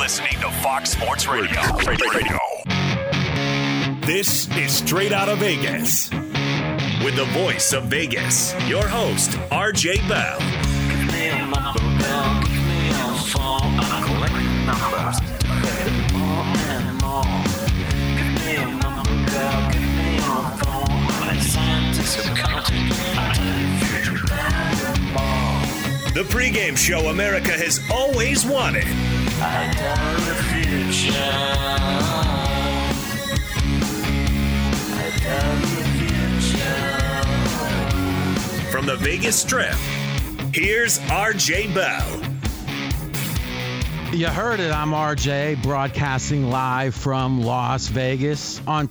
listening to Fox Sports Radio. This is Straight Out of Vegas. With the voice of Vegas, your host, RJ Bell. Give me a number, girl. Give me a phone. I collect numbers. More and more. Give me a number, girl. Give me a phone. I'm a scientist of counting. I tell you, The pregame show America has always wanted. I tell the future. I tell the future. From the Vegas Strip, here's RJ Bell. You heard it. I'm RJ, broadcasting live from Las Vegas on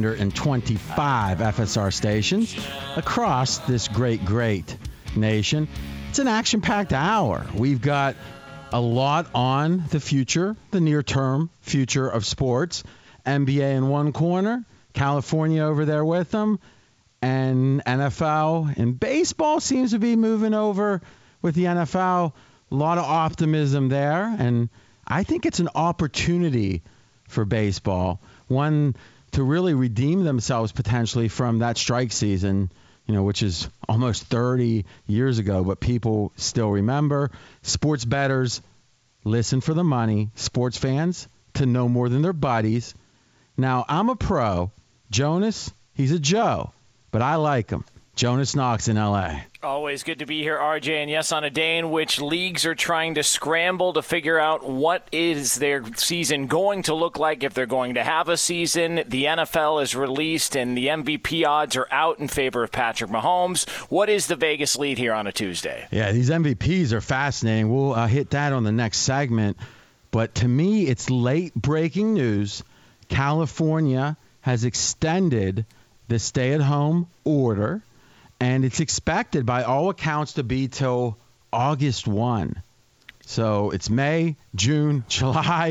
225 FSR stations across this great nation. It's an action-packed hour. We've got a lot on the future, the near-term future of sports. NBA in one corner, California over there with them, and NFL. And baseball seems to be moving over with the NFL. A lot of optimism there, and I think it's an opportunity for baseball, one to really redeem themselves potentially from that strike season, which is almost 30 years ago, but people still remember. Sports bettors, listen for the money. Sports fans, to know more than their buddies. Now, I'm a pro. Jonas, he's a Joe, but I like him. Jonas Knox in L.A. Always good to be here, RJ. And yes, on a day in which leagues are trying to scramble to figure out what is their season going to look like, if they're going to have a season. The NFL is released and the MVP odds are out in favor of Patrick Mahomes. What is the Vegas lead here on a Tuesday? Yeah, these MVPs are fascinating. We'll hit that on the next segment. But to me, it's late breaking news. California has extended the stay-at-home order, and it's expected by all accounts to be till August 1. So it's May, June, July.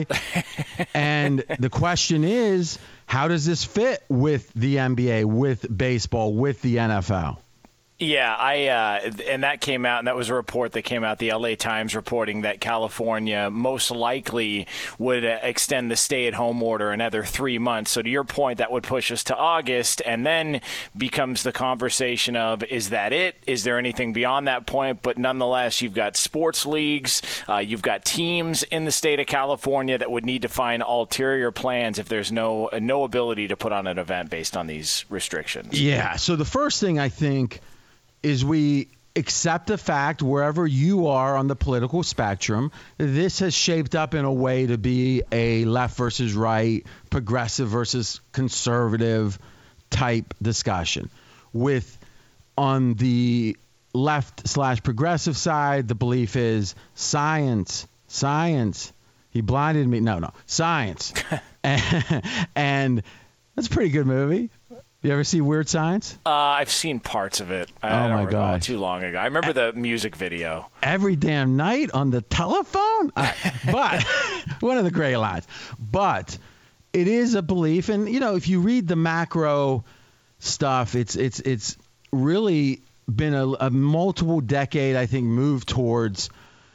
And the question is, how does this fit with the NBA, with baseball, with the NFL? Yeah, and that came out, and that was a report that came out, the LA Times reporting that California most likely would extend the stay-at-home order another 3 months. So to your point, that would push us to August, and then becomes the conversation of, is that it? Is there anything beyond that point? But nonetheless, you've got sports leagues, you've got teams in the state of California that would need to find ulterior plans if there's no ability to put on an event based on these restrictions. Yeah, so the first thing I think is we accept the fact, wherever you are on the political spectrum, this has shaped up in a way to be a left versus right, progressive versus conservative type discussion. With, on the left/progressive side, the belief is science. He blinded me. No, science. and that's a pretty good movie. You ever see Weird Science? I've seen parts of it. Oh, my God. Too long ago. I remember the music video. Every damn night on the telephone? But one of the great lines. But it is a belief. And, if you read the macro stuff, it's really been a multiple decade, I think, move towards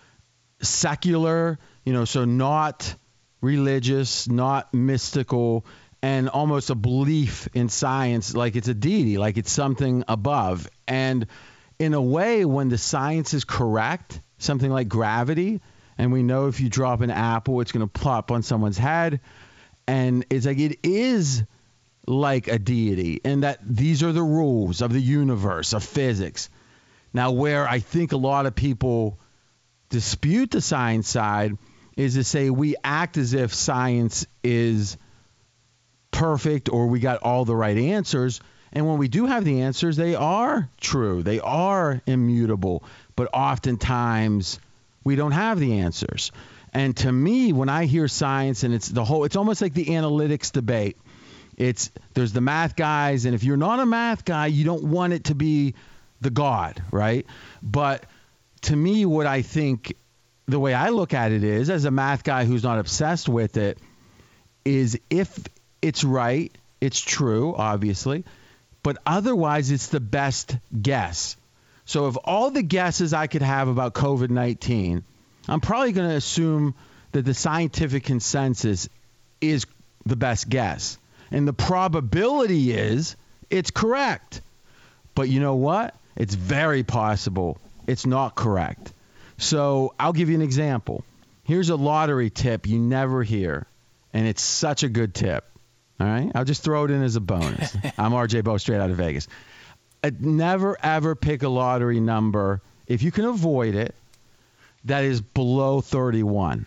secular, so not religious, not mystical, and almost a belief in science, like it's a deity, like it's something above. And in a way, when the science is correct, something like gravity, and we know if you drop an apple, it's going to plop on someone's head, and it's like it is like a deity, and that these are the rules of the universe, of physics. Now, where I think a lot of people dispute the science side is to say we act as if science is perfect or we got all the right answers. And when we do have the answers, they are true. They are immutable. But oftentimes we don't have the answers. And to me, when I hear science, and it's almost like the analytics debate. There's the math guys, and if you're not a math guy, you don't want it to be the God, right? But to me, what I think, the way I look at it is, as a math guy who's not obsessed with it, is if it's right, it's true, obviously, but otherwise it's the best guess. So of all the guesses I could have about COVID-19, I'm probably going to assume that the scientific consensus is the best guess. And the probability is it's correct. But you know what? It's very possible it's not correct. So I'll give you an example. Here's a lottery tip you never hear, and it's such a good tip. All right? I'll just throw it in as a bonus. I'm RJ Bo, straight out of Vegas. Never, ever pick a lottery number, if you can avoid it, that is below 31.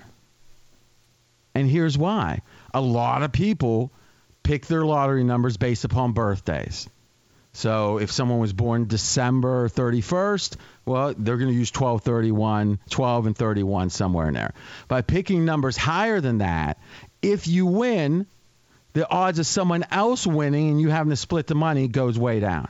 And here's why. A lot of people pick their lottery numbers based upon birthdays. So if someone was born December 31st, well, they're going to use 12/31, 12 and 31, somewhere in there. By picking numbers higher than that, if you win, the odds of someone else winning and you having to split the money goes way down.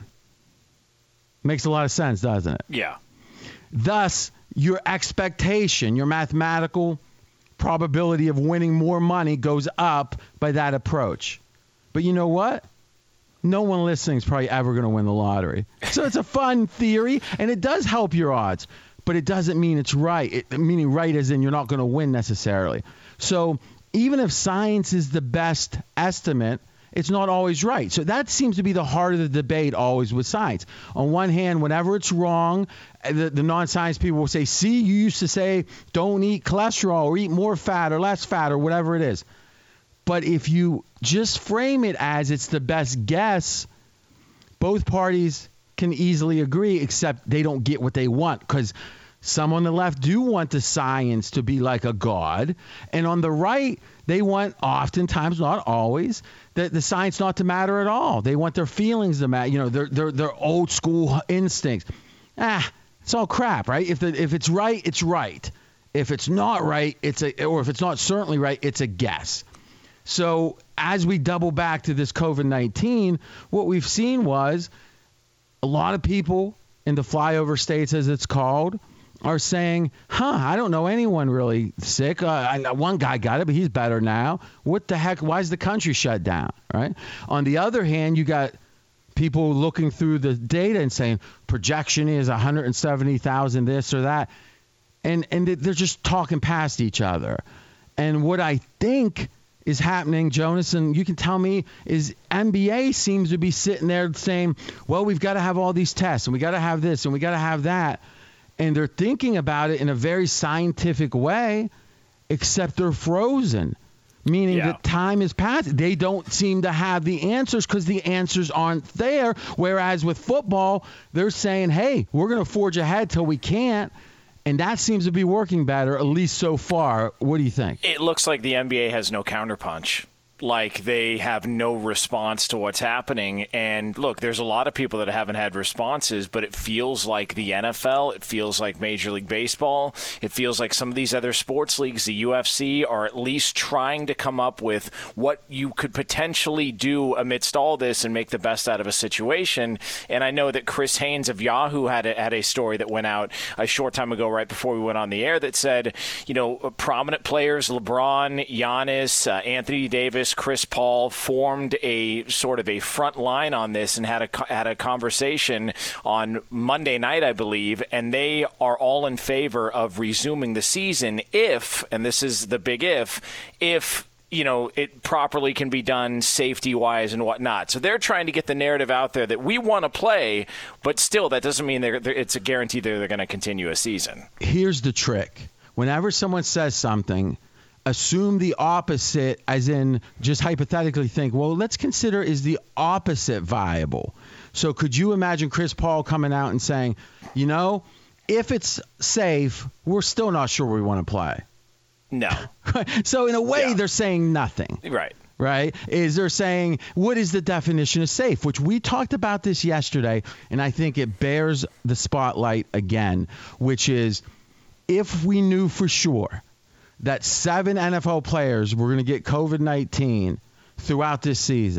Makes a lot of sense, doesn't it? Yeah. Thus, your expectation, your mathematical probability of winning more money goes up by that approach. But you know what? No one listening is probably ever going to win the lottery. So it's a fun theory, and it does help your odds, but it doesn't mean it's right. Meaning right as in you're not going to win necessarily. So even if science is the best estimate, it's not always right. So that seems to be the heart of the debate always with science. On one hand, whenever it's wrong, the non-science people will say, see, you used to say don't eat cholesterol or eat more fat or less fat or whatever it is. But if you just frame it as it's the best guess, both parties can easily agree, except they don't get what they want, because some on the left do want the science to be like a god, and on the right, they want, oftentimes, not always, the science not to matter at all. They want their feelings to matter, you know, their old school instincts. It's all crap, right? If it's right, it's right. If it's not right, or if it's not certainly right, it's a guess. So as we double back to this COVID-19, what we've seen was a lot of people in the flyover states, as it's called, are saying, I don't know anyone really sick. One guy got it, but he's better now. What the heck? Why is the country shut down, right? On the other hand, you got people looking through the data and saying projection is 170,000 this or that. And they're just talking past each other. And what I think is happening, Jonas, and you can tell me, is NBA seems to be sitting there saying, well, we've got to have all these tests, and we got to have this, and we got to have that. And they're thinking about it in a very scientific way, except they're frozen, meaning that time has passed. They don't seem to have the answers because the answers aren't there. Whereas with football, they're saying, hey, we're going to forge ahead till we can't. And that seems to be working better, at least so far. What do you think? It looks like the NBA has no counterpunch. Like they have no response to what's happening. And look, there's a lot of people that haven't had responses, but it feels like the NFL, it feels like Major League Baseball, it feels like some of these other sports leagues, the UFC, are at least trying to come up with what you could potentially do amidst all this and make the best out of a situation. And I know that Chris Haynes of Yahoo had a story that went out a short time ago right before we went on the air that said, you know, prominent players, LeBron, Giannis, Anthony Davis, Chris Paul formed a sort of a front line on this and had a conversation on Monday night, I believe, and they are all in favor of resuming the season if, and this is the big if, you know, it properly can be done safety-wise and whatnot. So they're trying to get the narrative out there that we want to play, but still that doesn't mean it's a guarantee that they're going to continue a season. Here's the trick. Whenever someone says something, assume the opposite, as in just hypothetically think, well, let's consider, is the opposite viable? So could you imagine Chris Paul coming out and saying, you know, if it's safe, we're still not sure we want to play? No. So in a way, they're saying nothing. Right? Is they're saying, what is the definition of safe? Which we talked about this yesterday, and I think it bears the spotlight again, which is if we knew for sure that 7 NFL players were going to get COVID-19 throughout this season,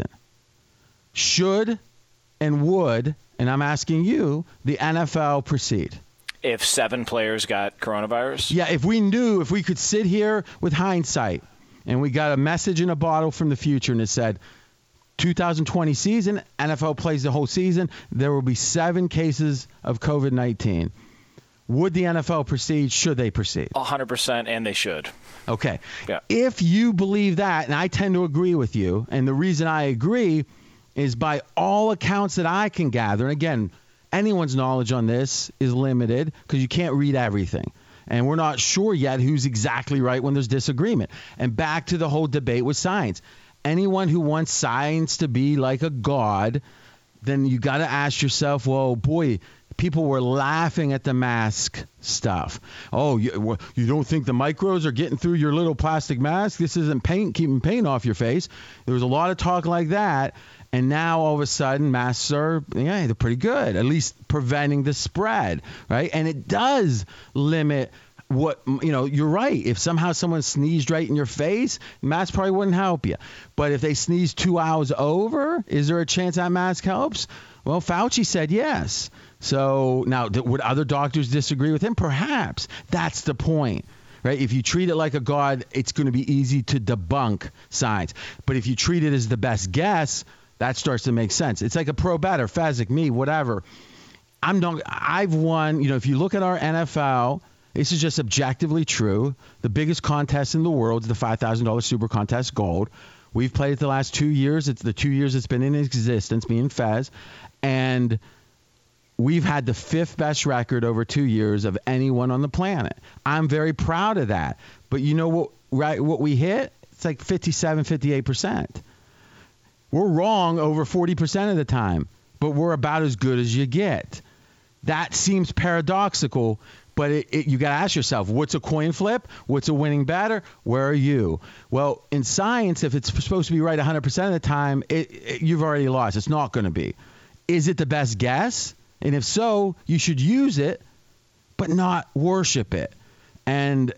should and would, and I'm asking you, the NFL proceed? If 7 players got coronavirus? Yeah, if we knew, if we could sit here with hindsight and we got a message in a bottle from the future and it said 2020 season, NFL plays the whole season, there will be 7 cases of COVID-19. would the NFL proceed? Should they proceed? 100%, and they should. Okay. Yeah. If you believe that, and I tend to agree with you, and the reason I agree is by all accounts that I can gather, and again, anyone's knowledge on this is limited because you can't read everything. And we're not sure yet who's exactly right when there's disagreement. And back to the whole debate with science. Anyone who wants science to be like a god, then you got to ask yourself, well, boy, people were laughing at the mask stuff. Oh, you don't think the microbes are getting through your little plastic mask? This isn't paint, keeping paint off your face. There was a lot of talk like that. And now all of a sudden masks are, they're pretty good, at least preventing the spread, right? And it does limit what, you're right. If somehow someone sneezed right in your face, mask probably wouldn't help you. But if they sneeze 2 hours over, is there a chance that mask helps? Well, Fauci said yes. So now, would other doctors disagree with him? Perhaps. That's the point. Right? If you treat it like a god, it's going to be easy to debunk science. But if you treat it as the best guess, that starts to make sense. It's like a pro bettor, Fezzik, me, whatever. I've won, if you look at our NFL, this is just objectively true. The biggest contest in the world is the $5,000 Super Contest Gold. We've played it the last 2 years. It's the 2 years it's been in existence, me and Fez. And we've had the 5th best record over 2 years of anyone on the planet. I'm very proud of that. But you know what we hit? It's like 57, 58%. We're wrong over 40% of the time, but we're about as good as you get. That seems paradoxical, but you got to ask yourself, what's a coin flip? What's a winning batter? Where are you? Well, in science, if it's supposed to be right 100% of the time, you've already lost. It's not going to be. Is it the best guess? And if so, you should use it, but not worship it. And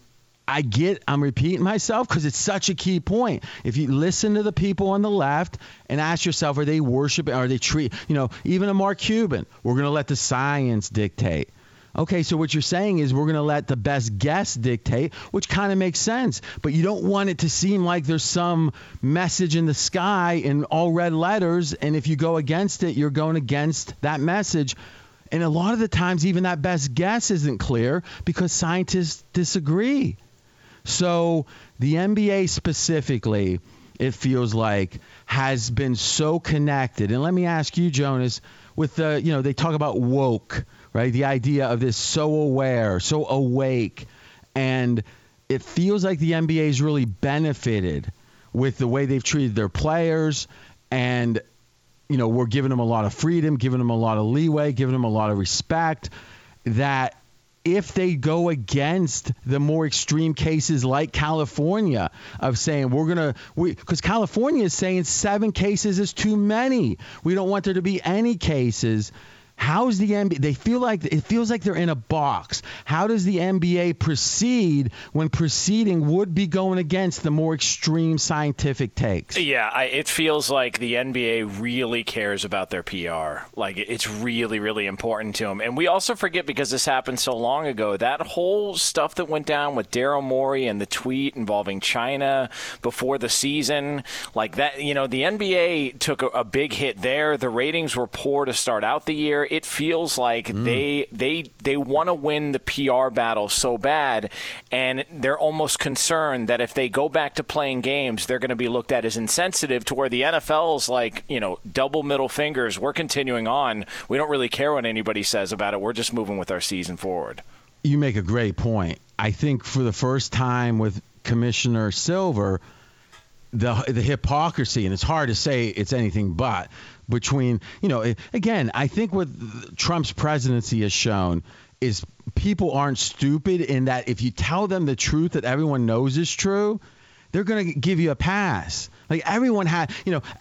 I'm repeating myself because it's such a key point. If you listen to the people on the left and ask yourself, are they worshiping, are they even a Mark Cuban, we're going to let the science dictate. Okay, so what you're saying is we're going to let the best guess dictate, which kind of makes sense. But you don't want it to seem like there's some message in the sky in all red letters, and if you go against it, you're going against that message. And a lot of the times, even that best guess isn't clear because scientists disagree. So the NBA specifically, it feels like, has been so connected. And let me ask you, Jonas, with they talk about woke, right? The idea of this so aware, so awake. And it feels like the NBA has really benefited with the way they've treated their players. And, we're giving them a lot of freedom, giving them a lot of leeway, giving them a lot of respect, that if they go against the more extreme cases like California of saying because California is saying 7 cases is too many. We don't want there to be any cases. How's the NBA? It feels like they're in a box. How does the NBA proceed when proceeding would be going against the more extreme scientific takes? Yeah, it feels like the NBA really cares about their PR. Like, it's really, really important to them. And we also forget, because this happened so long ago, that whole stuff that went down with Daryl Morey and the tweet involving China before the season, like that, the NBA took a big hit there. The ratings were poor to start out the year. It feels like they want to win the PR battle so bad, and they're almost concerned that if they go back to playing games, they're going to be looked at as insensitive, to where the NFL's like, double middle fingers. We're continuing on. We don't really care what anybody says about it. We're just moving with our season forward. You make a great point. I think for the first time with Commissioner Silver, the hypocrisy, and it's hard to say it's anything but, between, again, I think what Trump's presidency has shown is people aren't stupid, in that if you tell them the truth that everyone knows is true, they're going to give you a pass. Like, everyone has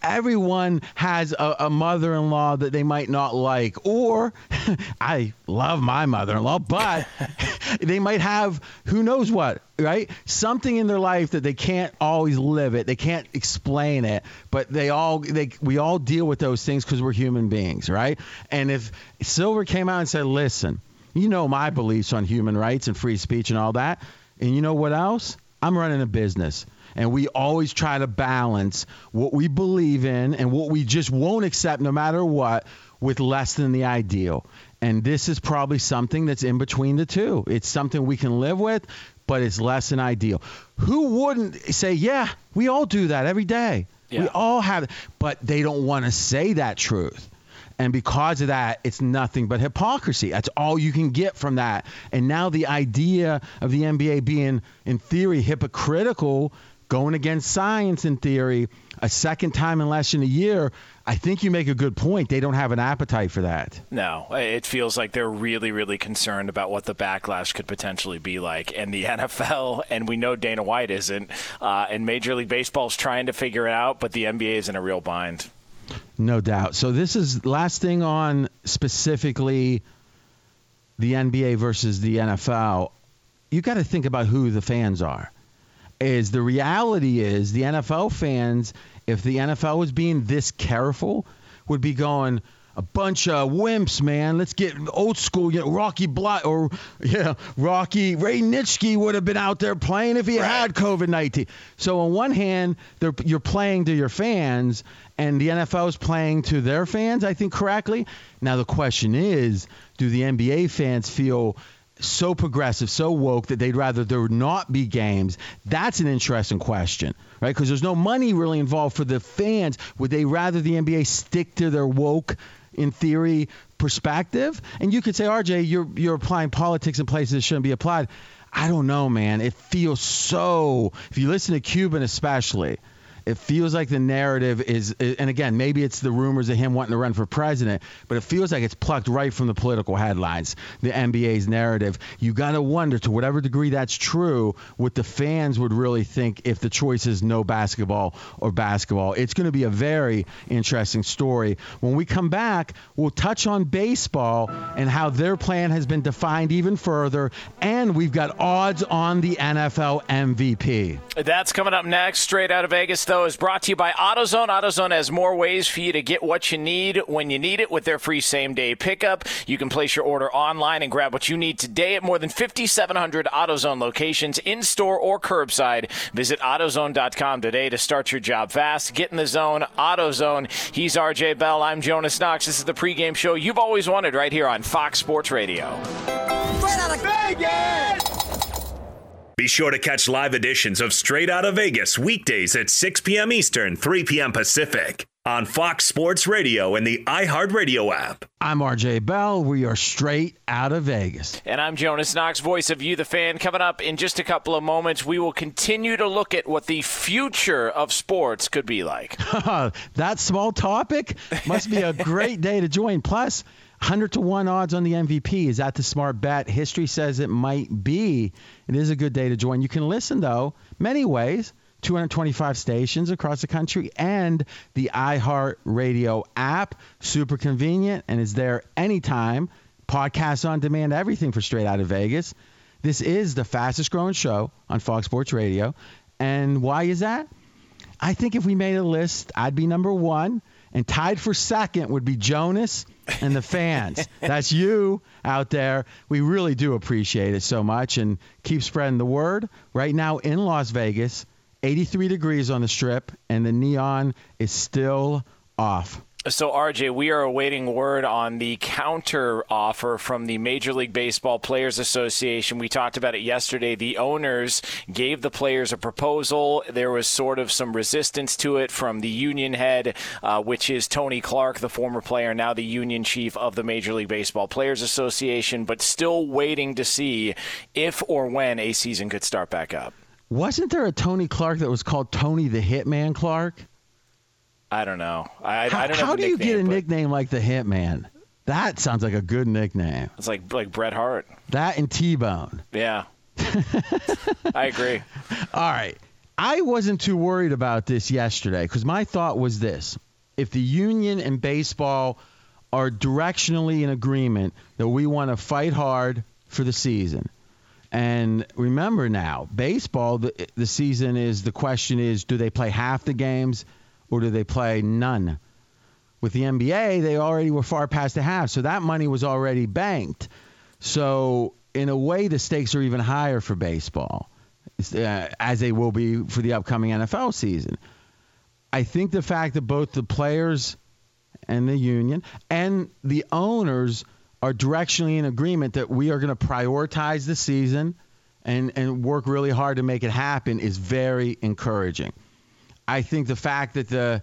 a mother-in-law that they might not like, or I love my mother-in-law, but they might have who knows what, right? Something in their life that they can't always live it. They can't explain it, but we all deal with those things because we're human beings, right? And if Silver came out and said, listen, my beliefs on human rights and free speech and all that, and you know what else? I'm running a business, and we always try to balance what we believe in and what we just won't accept no matter what with less than the ideal. And this is probably something that's in between the two. It's something we can live with, but it's less than ideal. Who wouldn't say, yeah, we all do that every day. Yeah. We all have it, but they don't want to say that truth. And because of that, it's nothing but hypocrisy. That's all you can get from that. And now the idea of the NBA being, in theory, hypocritical, going against science in theory, a second time in less than a year, I think you make a good point. They don't have an appetite for that. No, it feels like they're really, really concerned about what the backlash could potentially be like. And the NFL, and we know Dana White isn't, and Major League Baseball's trying to figure it out, but the NBA is in a real bind. No doubt. So this is last thing on specifically the NBA versus the NFL. You got to think about who the fans are. The reality is the NFL fans, if the NFL was being this careful, would be going, a bunch of wimps, man. Let's get old school. Rocky Ray Nitschke would have been out there playing if he had COVID-19. So on one hand, you're playing to your fans, and the NFL is playing to their fans, I think, correctly. Now the question is, do the NBA fans feel so progressive, so woke that they'd rather there not be games? That's an interesting question, right? Because there's no money really involved for the fans. Would they rather the NBA stick to their woke, in theory, perspective? And you could say, RJ, you're applying politics in places that shouldn't be applied. I don't know, man. It feels so, if you listen to Cuban especially, it feels like the narrative is, and again, maybe it's the rumors of him wanting to run for president, but it feels like it's plucked right from the political headlines, the NBA's narrative. You got to wonder, to whatever degree that's true, what the fans would really think if the choice is no basketball or basketball. It's going to be a very interesting story. When we come back, we'll touch on baseball and how their plan has been defined even further, and we've got odds on the NFL MVP. That's coming up next. Straight Out of Vegas, though, is brought to you by AutoZone. AutoZone has more ways for you to get what you need when you need it with their free same-day pickup. You can place your order online and grab what you need today at more than 5,700 AutoZone locations, in-store or curbside. Visit AutoZone.com today to start your job fast. Get in the zone. AutoZone. He's RJ Bell. I'm Jonas Knox. This is the pregame show you've always wanted right here on Fox Sports Radio. Straight Out of Vegas! Be sure to catch live editions of Straight Out of Vegas weekdays at 6 p.m. Eastern, 3 p.m. Pacific on Fox Sports Radio and the iHeartRadio app. I'm RJ Bell. We are Straight Out of Vegas. And I'm Jonas Knox, voice of You, the Fan. Coming up in just a couple of moments, we will continue to look at what the future of sports could be like. That small topic must be a great day to join. Plus, 100-1 odds on the MVP. Is that the smart bet? History says it might be. It is a good day to join. You can listen, though, many ways. 225 stations across the country and the iHeartRadio app. Super convenient and is there anytime. Podcasts on demand, everything for Straight Out of Vegas. This is the fastest growing show on Fox Sports Radio. And why is that? I think if we made a list, I'd be number one. And tied for second would be Jonas and the fans. That's you out there. We really do appreciate it so much. And keep spreading the word. Right now in Las Vegas, 83 degrees on the Strip, and the neon is still off. So, RJ, we are awaiting word on the counter offer from the Major League Baseball Players Association. We talked about it yesterday. The owners gave the players a proposal. There was sort of some resistance to it from the union head, which is Tony Clark, the former player, now the union chief of the Major League Baseball Players Association, but still waiting to see if or when a season could start back up. Wasn't there a Tony Clark that was called Tony the Hitman Clark? I don't know. I don't know. How do you get a nickname like the Hitman? That sounds like a good nickname. It's like Bret Hart. That and T-Bone. Yeah. I agree. All right. I wasn't too worried about this yesterday because my thought was this. If the union and baseball are directionally in agreement that we want to fight hard for the season, and remember now, baseball, the season is, the question is, do they play half the games or do they play none? With the NBA, they already were far past the half, so that money was already banked. So in a way, the stakes are even higher for baseball. as they will be for the upcoming NFL season. I think the fact that both the players and the union and the owners are directionally in agreement that we are going to prioritize the season and work really hard to make it happen is very encouraging. I think the fact that the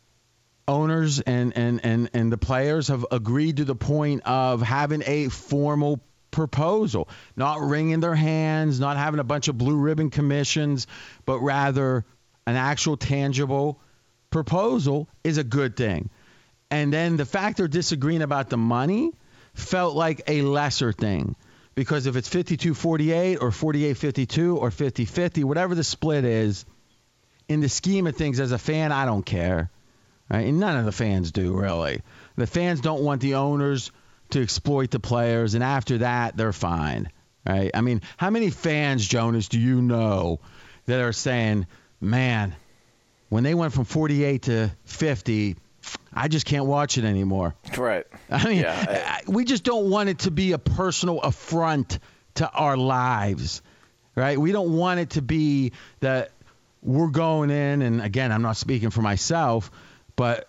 owners and the players have agreed to the point of having a formal proposal, not wringing their hands, not having a bunch of blue ribbon commissions, but rather an actual tangible proposal is a good thing. And then the fact they're disagreeing about the money felt like a lesser thing, because if it's 52-48 or 48-52 or 50-50, whatever the split is, in the scheme of things as a fan, I don't care. Right? And none of the fans do, really. The fans don't want the owners to exploit the players, and after that, they're fine. Right? I mean, how many fans, Jonas, do you know that are saying, man, when they went from 48 to 50, I just can't watch it anymore. Right. I mean, we just don't want it to be a personal affront to our lives, right? We don't want it to be that we're going in, and again, I'm not speaking for myself, but,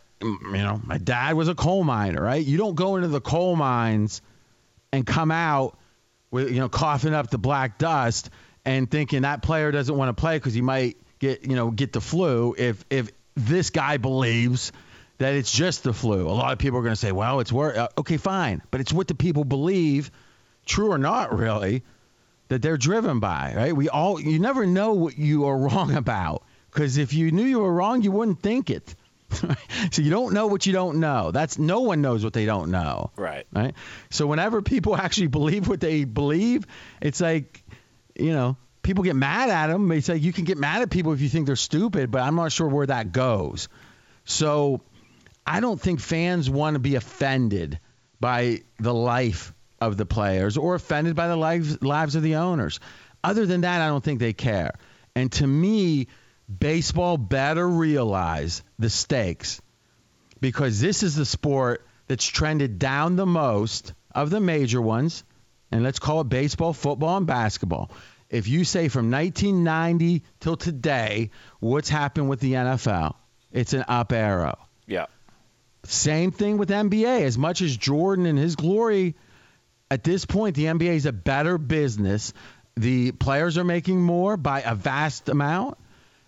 my dad was a coal miner, right? You don't go into the coal mines and come out with, coughing up the black dust and thinking that player doesn't want to play because he might get the flu if this guy believes that it's just the flu. A lot of people are going to say, well, it's okay, fine. But it's what the people believe, true or not really, that they're driven by, right? You never know what you are wrong about, because if you knew you were wrong, you wouldn't think it. So you don't know what you don't know. No one knows what they don't know. Right. So whenever people actually believe what they believe, it's like, people get mad at them. It's like you can get mad at people if you think they're stupid, but I'm not sure where that goes. So I don't think fans want to be offended by the life of the players or offended by the lives of the owners. Other than that, I don't think they care. And to me, baseball better realize the stakes, because this is the sport that's trended down the most of the major ones, and let's call it baseball, football, and basketball. If you say from 1990 till today, what's happened with the NFL? It's an up arrow. Yeah. Same thing with NBA. As much as Jordan and his glory, at this point, the NBA is a better business. The players are making more by a vast amount,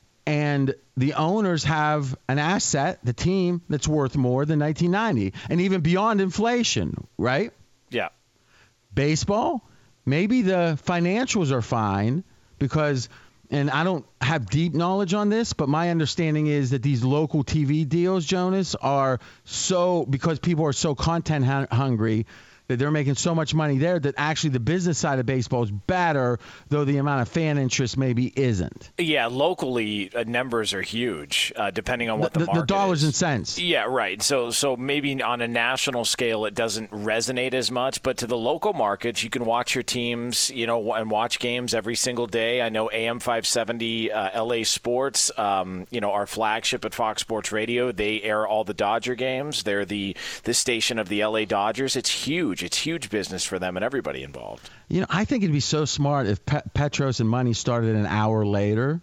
and the owners have an asset, the team, that's worth more than 1990, and even beyond inflation, right? Yeah. Baseball, maybe the financials are fine because, and I don't have deep knowledge on this, but my understanding is that these local TV deals, Jonas, are because people are so content hungry that they're making so much money there that actually the business side of baseball is better, though the amount of fan interest maybe isn't. Yeah, locally, numbers are huge, depending on what the market the dollars is. and cents. Yeah, right. So maybe on a national scale, it doesn't resonate as much, but to the local markets, you can watch your teams, and watch games every single day. I know AM 570, LA Sports, our flagship at Fox Sports Radio, they air all the Dodger games. They're the station of the LA Dodgers. It's huge. It's huge business for them and everybody involved. I think it'd be so smart if Petros and Money started an hour later.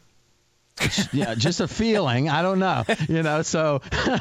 Just a feeling. I don't know. So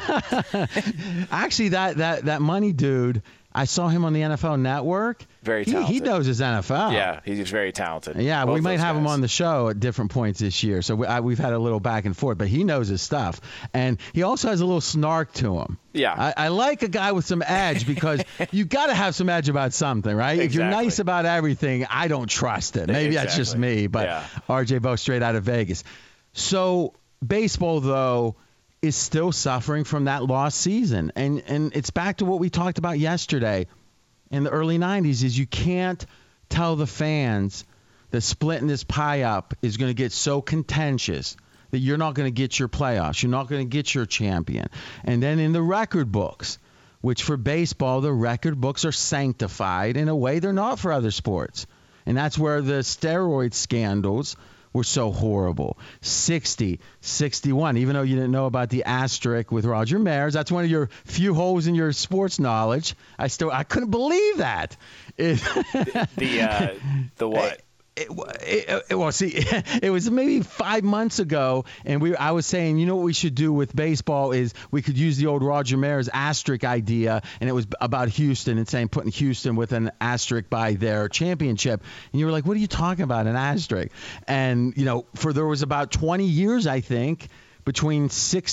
actually that Money dude, I saw him on the NFL Network. Very talented. He knows his NFL. Yeah, he's very talented. Yeah, we might have him on the show at different points this year. So we've had a little back and forth, but he knows his stuff. And he also has a little snark to him. Yeah. I like a guy with some edge, because you got to have some edge about something, right? Exactly. If you're nice about everything, I don't trust it. Maybe that's just me, but yeah. RJ Bo straight out of Vegas. So baseball, though, is still suffering from that lost season. And it's back to what we talked about yesterday in the early 90s, is you can't tell the fans that splitting this pie up is going to get so contentious that you're not going to get your playoffs. You're not going to get your champion. And then in the record books, which for baseball, the record books are sanctified in a way they're not for other sports. And that's where the steroid scandals were so horrible. 60, 61, even though you didn't know about the asterisk with Roger Maris. That's one of your few holes in your sports knowledge. I couldn't believe that. The what? Well, see, it was maybe 5 months ago, and I was saying, you know what we should do with baseball is we could use the old Roger Maris asterisk idea, and it was about Houston and saying putting Houston with an asterisk by their championship. And you were like, what are you talking about, an asterisk? And, there was about 20 years, I think, between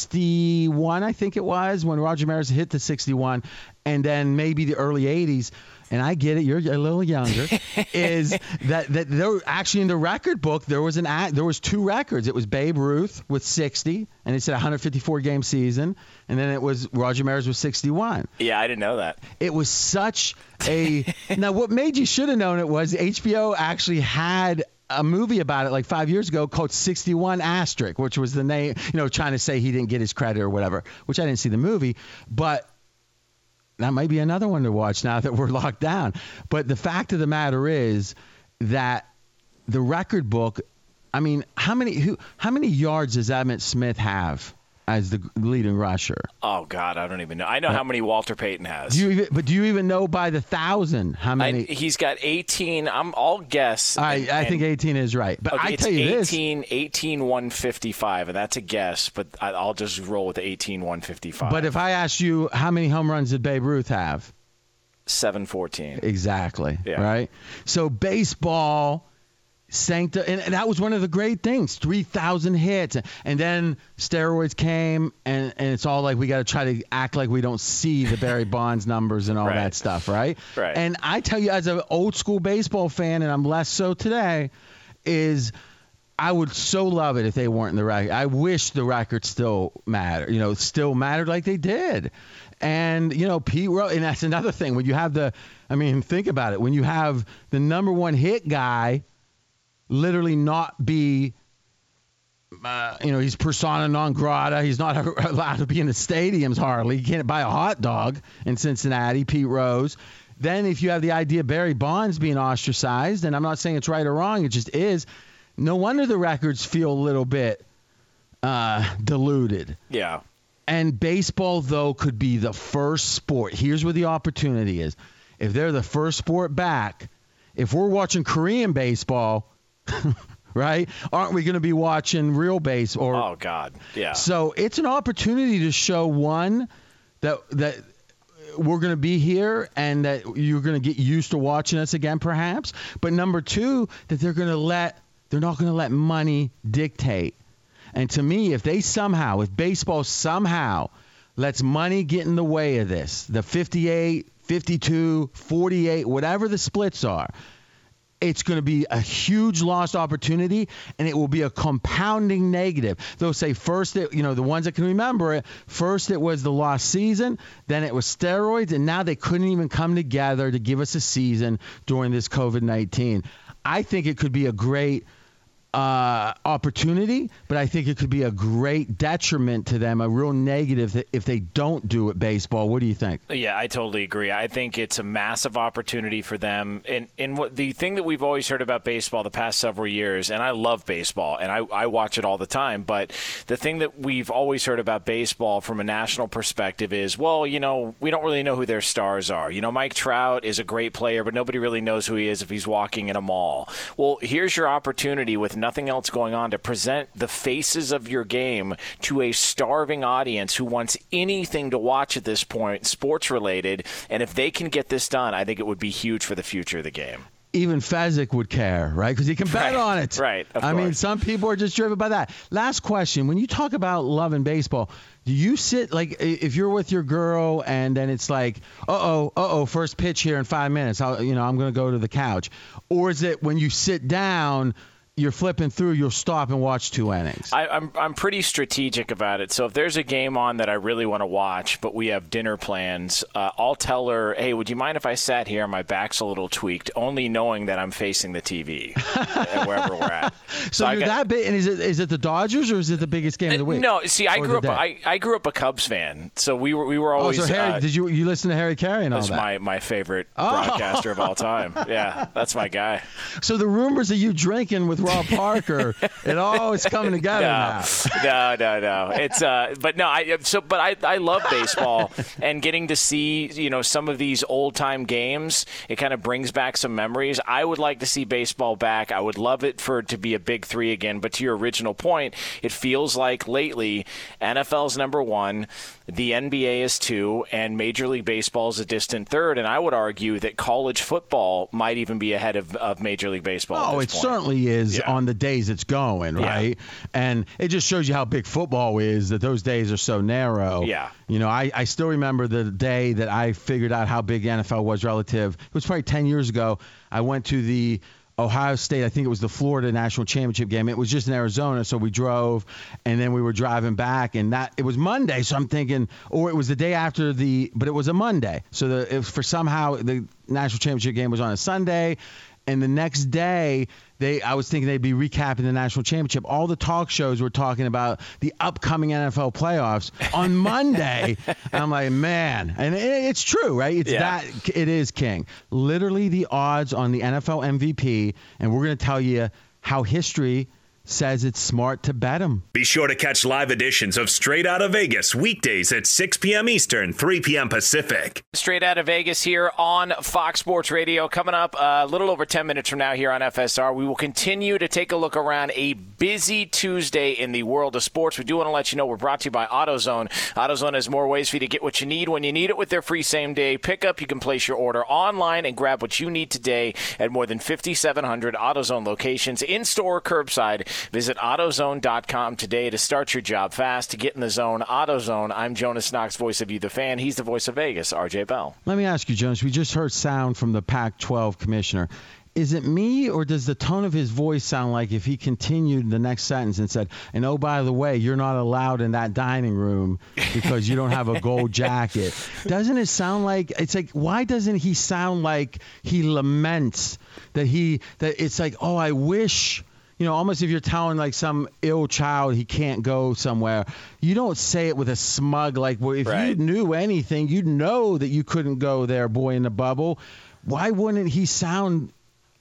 61, I think it was, when Roger Maris hit the 61, and then maybe the early 80s. And I get it, you're a little younger, is that there actually in the record book there was two records. It was Babe Ruth with 60, and it said 154 game season, and then it was Roger Maris with 61. Yeah, I didn't know that. It was such a now what made you should have known it was HBO actually had a movie about it like 5 years ago called 61 Asterisk, which was the name, trying to say he didn't get his credit or whatever, which I didn't see the movie, but that might be another one to watch now that we're locked down. But the fact of the matter is that the record book, I mean, how many yards does Emmitt Smith have as the leading rusher? Oh, God, I don't even know. I know how many Walter Payton has. Do you even know by the 1,000 how many? He's got 18. I'll guess. I think 18 is right. But okay, I tell you 18 155, and that's a guess, but I'll just roll with the 18 155. But if I asked you how many home runs did Babe Ruth have? 714. Exactly. Yeah. Right? So baseball and that was one of the great things, 3,000 hits. And then steroids came, and it's all like we got to try to act like we don't see the Barry Bonds numbers and all Right. that stuff, right? Right. And I tell you, as an old school baseball fan, and I'm less so today, is I would so love it if they weren't in the record. I wish the record still mattered, still mattered like they did. And, Pete Rose, and that's another thing. When you have think about it. When you have the number one hit guy literally not be, he's persona non grata. He's not allowed to be in the stadiums hardly. You can't buy a hot dog in Cincinnati, Pete Rose. Then if you have the idea of Barry Bonds being ostracized, and I'm not saying it's right or wrong, it just is, no wonder the records feel a little bit diluted. Yeah. And baseball, though, could be the first sport. Here's where the opportunity is. If they're the first sport back, if we're watching Korean baseball, right, aren't we going to be watching real base? Oh, God, yeah. So it's an opportunity to show, one, that we're going to be here and that you're going to get used to watching us again, perhaps. But number two, that they're not going to let money dictate. And to me, if baseball somehow lets money get in the way of this, the 58, 52, 48, whatever the splits are, it's going to be a huge lost opportunity, and it will be a compounding negative. They'll say first, the ones that can remember it, first it was the lost season, then it was steroids, and now they couldn't even come together to give us a season during this COVID-19. I think it could be a great opportunity, but I think it could be a great detriment to them, a real negative if they don't do it. Baseball. What do you think? Yeah, I totally agree. I think it's a massive opportunity for them. And what the thing that we've always heard about baseball the past several years, and I love baseball, and I watch it all the time, but the thing that we've always heard about baseball from a national perspective is, well, we don't really know who their stars are. Mike Trout is a great player, but nobody really knows who he is if he's walking in a mall. Well, here's your opportunity with nothing else going on to present the faces of your game to a starving audience who wants anything to watch at this point, sports related. And if they can get this done, I think it would be huge for the future of the game. Even Fezzik would care, right? Because he can bet on it. Right. I mean, some people are just driven by that. Last question. When you talk about loving baseball, do you sit, like, if you're with your girl and then it's like, first pitch here in 5 minutes, I'm going to go to the couch? Or is it when you sit down, you're flipping through, you'll stop and watch 2 innings? I'm pretty strategic about it. So if there's a game on that I really want to watch, but we have dinner plans, I'll tell her, hey, would you mind if I sat here? My back's a little tweaked, only knowing that I'm facing the TV wherever we're at. So you're that big, and is it the Dodgers or is it the biggest game of the week? No, see, I grew up a Cubs fan, so we were always. Oh, so Harry, did you listen to Harry Carey and all that? That's my favorite broadcaster of all time. Yeah, that's my guy. So the rumors of you drinking with Rob Parker. It all is coming together now. No. It's but no, I love baseball and getting to see, some of these old time games. It kind of brings back some memories. I would like to see baseball back. I would love it for it to be a big three again. But to your original point, it feels like lately NFL's number one, the NBA is two, and Major League Baseball is a distant third. And I would argue that college football might even be ahead of Major League Baseball. Oh, it certainly is on the days it's going, right? Yeah. And it just shows you how big football is, that those days are so narrow. Yeah. I still remember the day that I figured out how big the NFL was relative. It was probably 10 years ago. I went to the Ohio State, I think it was the Florida National Championship game. It was just in Arizona, so we drove, and then we were driving back, and it was Monday, so I'm thinking, or it was the day after but it was a Monday. So somehow the National Championship game was on a Sunday, and the next day, I was thinking they'd be recapping the national championship. All the talk shows were talking about the upcoming NFL playoffs on Monday. And I'm like, man, and it's true, right? It is king. Literally the odds on the NFL MVP, and we're going to tell you how history says it's smart to bet them. Be sure to catch live editions of Straight Outta Vegas weekdays at 6 p.m. Eastern, 3 p.m. Pacific. Straight Outta Vegas here on Fox Sports Radio. Coming up a little over 10 minutes from now here on FSR, we will continue to take a look around a busy Tuesday in the world of sports. We do want to let you know we're brought to you by AutoZone. AutoZone has more ways for you to get what you need when you need it with their free same-day pickup. You can place your order online and grab what you need today at more than 5,700 AutoZone locations, in-store or curbside. Visit AutoZone.com today to start your job fast. To get in the zone, AutoZone. I'm Jonas Knox, voice of You, the fan. He's the voice of Vegas, RJ Bell. Let me ask you, Jonas, we just heard sound from the Pac-12 commissioner. Is it me, or does the tone of his voice sound like if he continued the next sentence and said, and oh, by the way, you're not allowed in that dining room because you don't have a gold jacket? Doesn't it sound like, it's like, why doesn't he sound like he laments that it's like, oh, I wish, almost if you're telling like some ill child he can't go somewhere, you don't say it with a smug, like, well, if you knew anything, you'd know that you couldn't go there, boy in the bubble. Why wouldn't he sound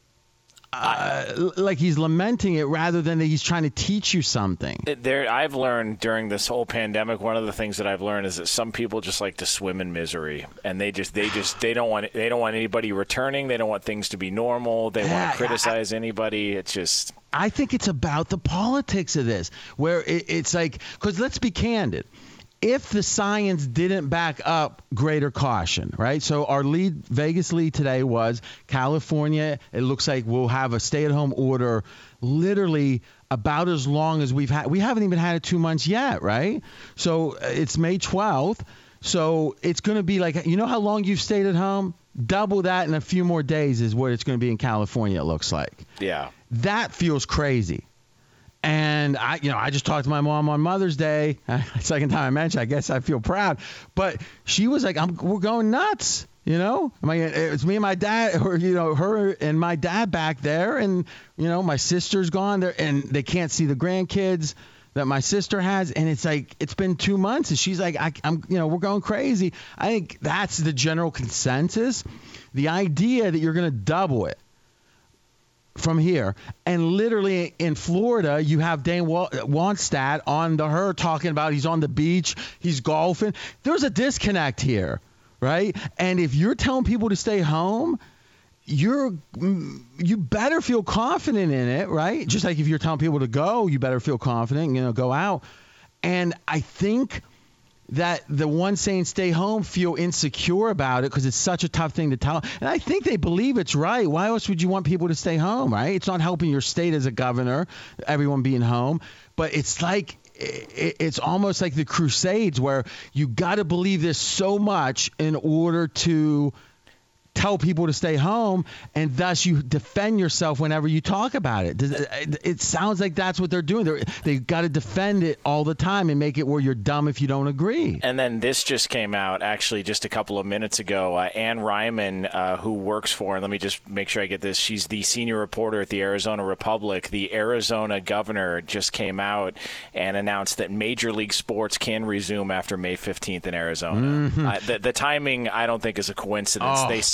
like he's lamenting it rather than that he's trying to teach you something? I've learned during this whole pandemic, one of the things that I've learned is that some people just like to swim in misery, and they don't want anybody returning. They don't want things to be normal. They want to criticize anybody. It's just. I think it's about the politics of this, where it's like, because let's be candid. If the science didn't back up greater caution, right? So our Vegas lead today was California. It looks like we'll have a stay-at-home order literally about as long as we've had. We haven't even had it 2 months yet, right? So it's May 12th. So it's going to be like, how long you've stayed at home? Double that in a few more days is what it's going to be in California, it looks like. Yeah. That feels crazy. And I just talked to my mom on Mother's Day. Second time I mentioned, I guess I feel proud. But she was like, we're going nuts. It's me and my dad, or, her and my dad back there. And, my sister's gone there and they can't see the grandkids that my sister has. And it's like, it's been 2 months. And she's like, I'm we're going crazy. I think that's the general consensus. The idea that you're going to double it from here, and literally in Florida, you have Dane Wannstedt on her talking about he's on the beach, he's golfing. There's a disconnect here, right? And if you're telling people to stay home, you better feel confident in it, right? Just like if you're telling people to go, you better feel confident, go out. And I think that the ones saying stay home feel insecure about it because it's such a tough thing to tell. And I think they believe it's right. Why else would you want people to stay home, right? It's not helping your state as a governor, everyone being home. But it's like, it's almost like the Crusades where you got to believe this so much in order to tell people to stay home, and thus you defend yourself whenever you talk about it. It sounds like that's what they're doing. They got to defend it all the time and make it where you're dumb if you don't agree. And then this just came out actually just a couple of minutes ago. Ann Ryman, who works for, and let me just make sure I get this, she's the senior reporter at the Arizona Republic. The Arizona governor just came out and announced that Major League sports can resume after May 15th in Arizona. Mm-hmm. The timing, I don't think, is a coincidence. They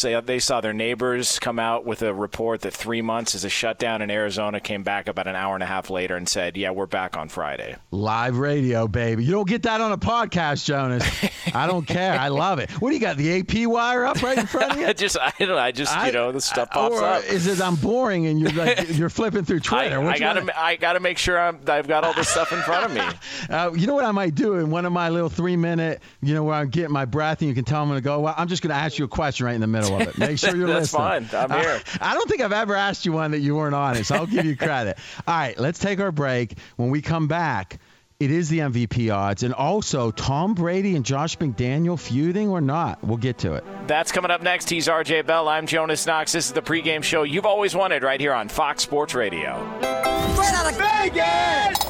They saw their neighbors come out with a report that 3 months is a shutdown in Arizona, came back about an hour and a half later and said, yeah, we're back on Friday. Live radio, baby. You don't get that on a podcast, Jonas. I don't care. I love it. What do you got, the AP wire up right in front of you? I don't know, the stuff pops or up. Is it I'm boring and you're flipping through Twitter? I gotta make sure I've got all this stuff in front of me. You know what I might do in one of my little 3-minute, where I'm getting my breath and you can tell I'm going to go, well, I'm just going to ask you a question right in the middle of it. Make sure you're That's listening. fine. I'm here. I don't think I've ever asked you one that you weren't on it, so I'll give you credit. All right, let's take our break. When we come back, it is the MVP odds, and also Tom Brady and Josh McDaniel feuding or not. We'll get to it. That's coming up next. He's RJ Bell. I'm Jonas Knox. This is the pregame show you've always wanted right here on Fox Sports Radio. Straight out of Vegas!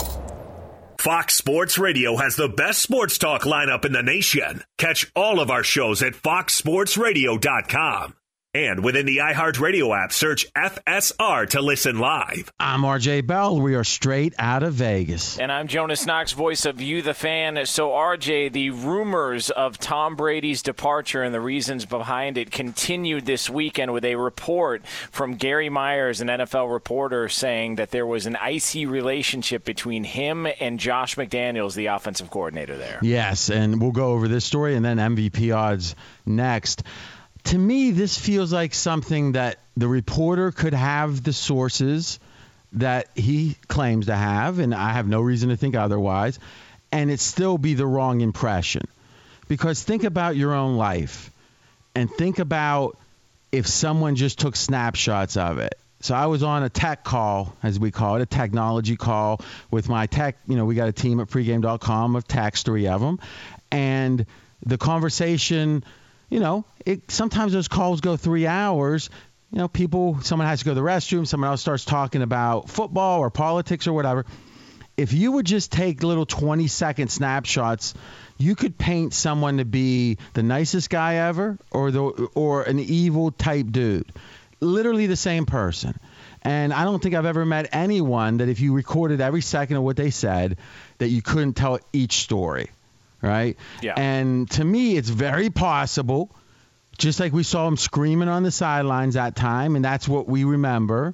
Fox Sports Radio has the best sports talk lineup in the nation. Catch all of our shows at foxsportsradio.com. And within the iHeartRadio app, search FSR to listen live. I'm RJ Bell. We are straight out of Vegas. And I'm Jonas Knox, voice of You, the Fan. So, RJ, the rumors of Tom Brady's departure and the reasons behind it continued this weekend with a report from Gary Myers, an NFL reporter, saying that there was an icy relationship between him and Josh McDaniels, the offensive coordinator there. Yes, and we'll go over this story and then MVP odds next. To me, this feels like something that the reporter could have the sources that he claims to have, and I have no reason to think otherwise, and it still be the wrong impression. Because think about your own life, and think about if someone just took snapshots of it. So I was on a tech call, as we call it, a technology call with my tech. We got a team at pregame.com of techs, 3 of them, and the conversation. Sometimes those calls go 3 hours. Someone has to go to the restroom. Someone else starts talking about football or politics or whatever. If you would just take little 20-second snapshots, you could paint someone to be the nicest guy ever or an evil type dude. Literally the same person. And I don't think I've ever met anyone that if you recorded every second of what they said, that you couldn't tell each story. Right? Yeah. And to me, it's very possible, just like we saw him screaming on the sidelines that time, and that's what we remember,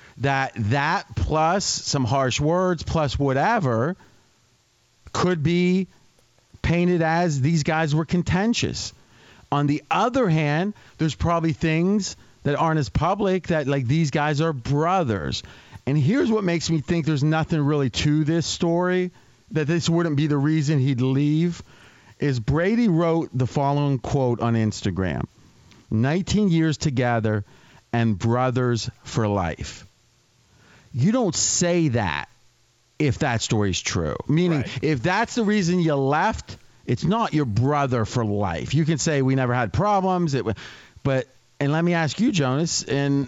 that plus some harsh words plus whatever could be painted as these guys were contentious. On the other hand, there's probably things that aren't as public that, like, these guys are brothers. And here's what makes me think there's nothing really to this story, that this wouldn't be the reason he'd leave, is Brady wrote the following quote on Instagram: 19 years together and brothers for life. You don't say that if that story's true. Meaning, right. If that's the reason you left, it's not your brother for life. You can say we never had problems, and let me ask you, Jonas, and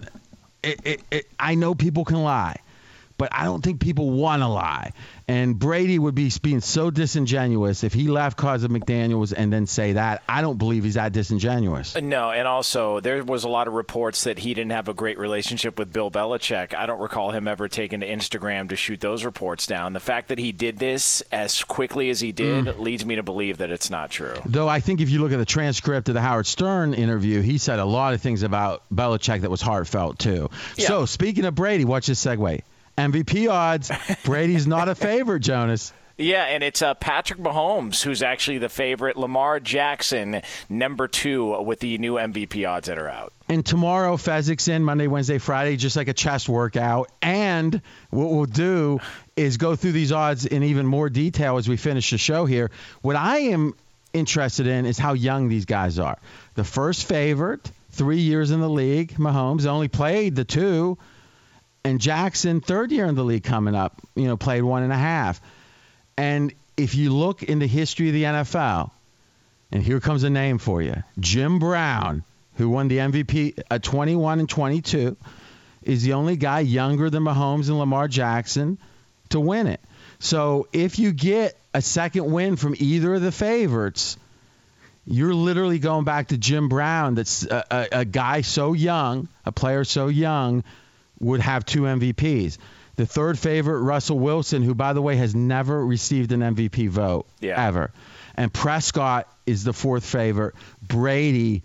I know people can lie, but I don't think people want to lie. And Brady would be being so disingenuous if he left because of McDaniels and then say that. I don't believe he's that disingenuous. No, and also there was a lot of reports that he didn't have a great relationship with Bill Belichick. I don't recall him ever taking to Instagram to shoot those reports down. The fact that he did this as quickly as he did leads me to believe that it's not true. Though I think if you look at the transcript of the Howard Stern interview, he said a lot of things about Belichick that was heartfelt too. Yeah. So speaking of Brady, watch this segue. MVP odds. Brady's not a favorite, Jonas. Yeah, and it's Patrick Mahomes who's actually the favorite. Lamar Jackson, number 2 with the new MVP odds that are out. And tomorrow, Fezzik's in Monday, Wednesday, Friday, just like a chest workout. And what we'll do is go through these odds in even more detail as we finish the show here. What I am interested in is how young these guys are. The first favorite, 3 years in the league, Mahomes, only played the 2. And Jackson, 3rd year in the league coming up, played 1.5. And if you look in the history of the NFL, and here comes a name for you, Jim Brown, who won the MVP at 21 and 22, is the only guy younger than Mahomes and Lamar Jackson to win it. So if you get a second win from either of the favorites, you're literally going back to Jim Brown. That's a guy so young, a player so young, would have 2 MVPs. The third favorite, Russell Wilson, who, by the way, has never received an MVP vote ever. And Prescott is the 4th favorite. Brady,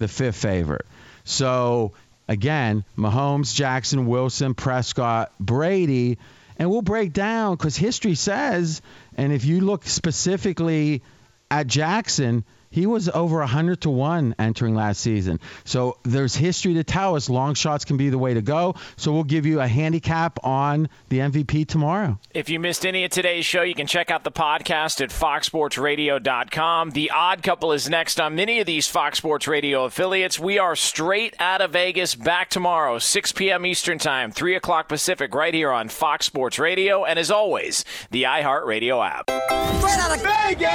the 5th favorite. So, again, Mahomes, Jackson, Wilson, Prescott, Brady. And we'll break down because history says, and if you look specifically at Jackson, he was over 100-1 entering last season. So there's history to tell us long shots can be the way to go. So we'll give you a handicap on the MVP tomorrow. If you missed any of today's show, you can check out the podcast at foxsportsradio.com. The Odd Couple is next on many of these Fox Sports Radio affiliates. We are straight out of Vegas, back tomorrow, 6 p.m. Eastern Time, 3 o'clock Pacific, right here on Fox Sports Radio. And as always, the iHeartRadio app. Straight out of Vegas!